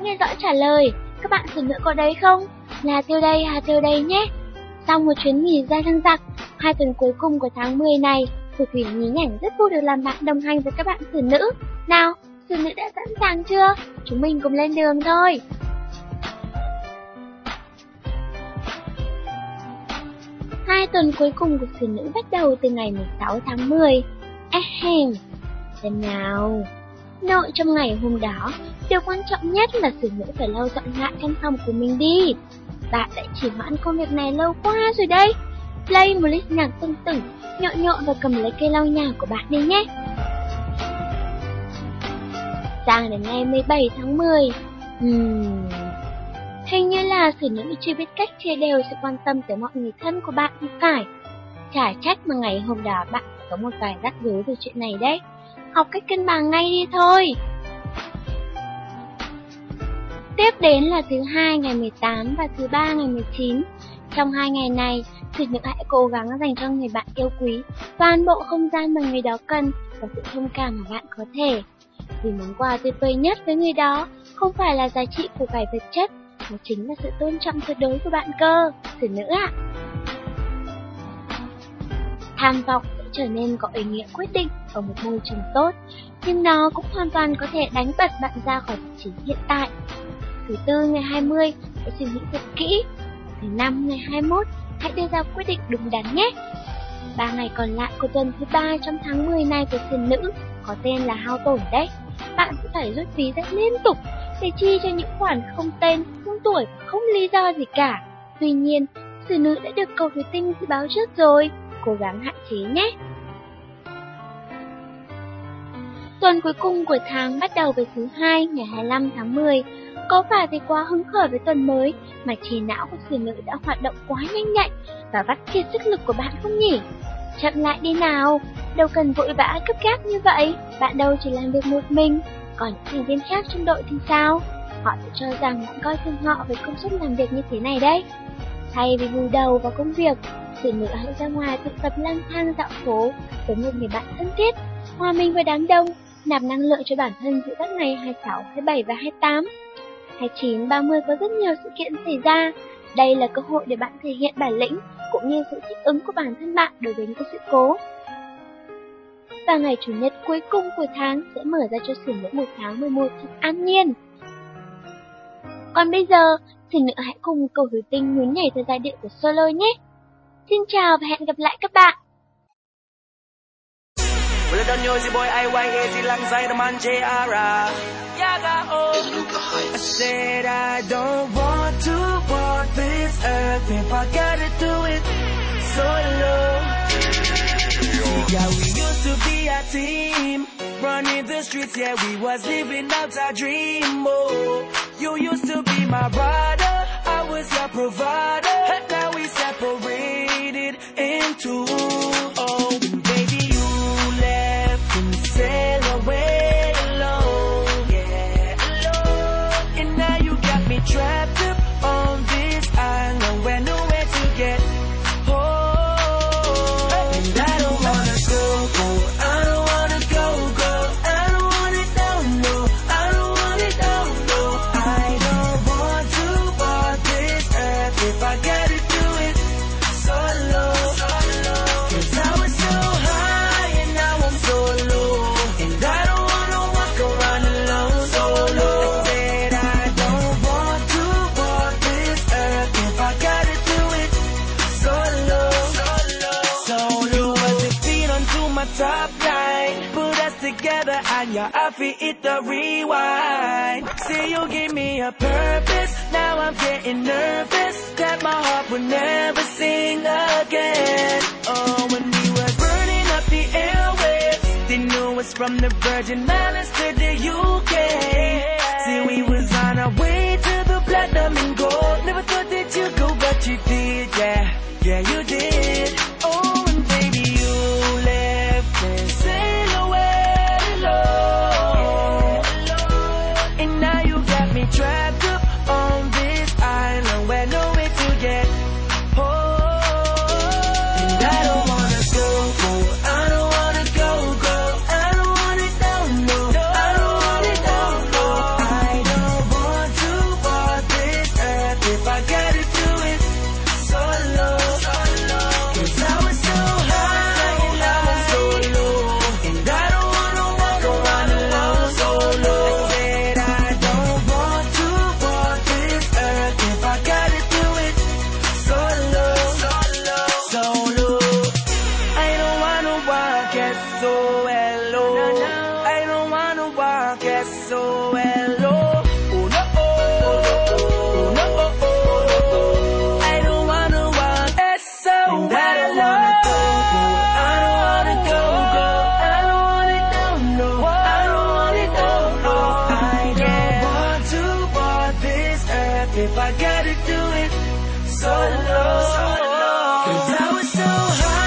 nghe rõ trả lời. Các bạn xử nữ có đấy không? Là Hà Tiêu đây nhé. Sau một chuyến nghỉ dài dằng dặc, 2 tuần cuối cùng của tháng 10 này, Thu Thủy nhí nhảnh rất vui được làm bạn đồng hành với các bạn xử nữ. Nào, xử nữ đã sẵn sàng chưa? Chúng mình cùng lên đường thôi. Hai tuần cuối cùng của xử nữ bắt đầu từ ngày 16 tháng 10. Xem nào. Nội trong ngày hôm đó, điều quan trọng nhất là xử nữ phải lau dọn lại căn phòng của mình đi. Bạn đã chỉ hoãn công việc này lâu quá rồi đấy. Play một list nhạc tưng tửng, nhộn nhộn và cầm lấy cây lau nhà của bạn đi nhé. Sang đến ngày 17 tháng 10. Hình như là xử nữ chưa biết cách chia đều sự quan tâm tới mọi người thân của bạn thì phải. Chả trách mà ngày hôm đó bạn có một vài rắc rối về chuyện này đấy. Học cách cân bằng ngay đi thôi. Tiếp đến là thứ hai ngày 18 và thứ ba ngày 19. Trong 2 ngày này, xử nữ hãy cố gắng dành cho người bạn yêu quý toàn bộ không gian mà người đó cần và sự thông cảm mà bạn có thể. Vì món quà tuyệt vời nhất với người đó không phải là giá trị của cải vật chất, mà chính là sự tôn trọng tuyệt đối của bạn cơ, xử nữ ạ. Tham vọng sẽ trở nên có ý nghĩa quyết định ở một môi trường tốt, nhưng nó cũng hoàn toàn có thể đánh bật bạn ra khỏi vị trí hiện tại. Thứ tư ngày 20, hãy suy nghĩ thật kỹ. Thứ năm ngày 21, hãy đưa ra quyết định đúng đắn nhé. 3 ngày còn lại của tuần thứ 3 trong tháng 10 này của xử nữ có tên là hao tổn đấy. Bạn sẽ phải rút ví ra liên tục để chi cho những khoản không tên, không tuổi và không lý do gì cả. Tuy nhiên, xử nữ đã được cầu thủy tinh dự báo trước rồi, cố gắng hạn chế nhé. Tuần cuối cùng của tháng bắt đầu với thứ hai ngày 25 tháng 10. Có phải vì quá hứng khởi với tuần mới mà trí não của xử nữ đã hoạt động quá nhanh nhạy và vắt kiệt sức lực của bạn không nhỉ? Chậm lại đi nào, đâu cần vội vã gấp gáp như vậy, bạn đâu chỉ làm việc một mình, còn những thành viên khác trong đội thì sao? Họ sẽ cho rằng bạn coi thường họ với công suất làm việc như thế này đấy. Thay vì vùi đầu vào công việc, xử nữ hãy ra ngoài tụ tập lang thang dạo phố với một người bạn thân thiết, hòa mình với đám đông, nạp năng lượng cho bản thân giữa các ngày 26, 27 và 28. 29, 30 có rất nhiều sự kiện xảy ra. Đây là cơ hội để bạn thể hiện bản lĩnh cũng như sự thích ứng của bản thân bạn đối với những sự cố. Và ngày Chủ nhật cuối cùng của tháng sẽ mở ra cho xử nữ một tháng 11 thật an nhiên. Còn bây giờ, xử nữ hãy cùng cầu thủy tinh nhún nhảy theo giai điệu của solo nhé. Xin chào và hẹn gặp lại các bạn. Well, I don't know the boy IYAZ alongside the man JR. Yaga, oh. I said I don't want to walk this earth if I gotta do it solo. Yeah, we used to be a team, running the streets, yeah, we was living out our dream, oh. You used to be my brother, I was your provider, and now we separated in two, oh. Baby, you left and sailed away alone, yeah, alone. And now you got me trapped up on this island where nowhere to get home. And I don't wanna go, I don't wanna go, I don't want it, no, I don't want it, no. I don't want to walk this earth if I gotta do it solo. Cause I was so high and now I'm so low, and I don't wanna walk around alone solo. I said I don't want to walk this earth if I gotta do it solo. Solo. Put the feet onto my top line, put us together and yeah, I feel it the rewind. Say you give me a purpose, now I'm getting nervous that my heart would never sing again. Oh, when we was burning up the airwaves, they knew us from the Virgin Islands to the UK. See, we was on our way to the platinum and gold. Never thought that you'd go, but you did, yeah, you did. Oh, and baby, you left and sailed away alone. And now you got me trapped up on this island where nowhere to get home. And I don't wanna go, I don't wanna go, I don't want it, no, I don't want it, no. I don't want to S-O-L-O. I don't wanna walk S-O-L-O. Oh no, oh no, I don't wanna walk S-O-L-O. I don't wanna go, I don't wanna go, I don't want it down, no, I don't want it down, no. I don't want to walk this earth if I gotta do it solo. 'Cause I was so high.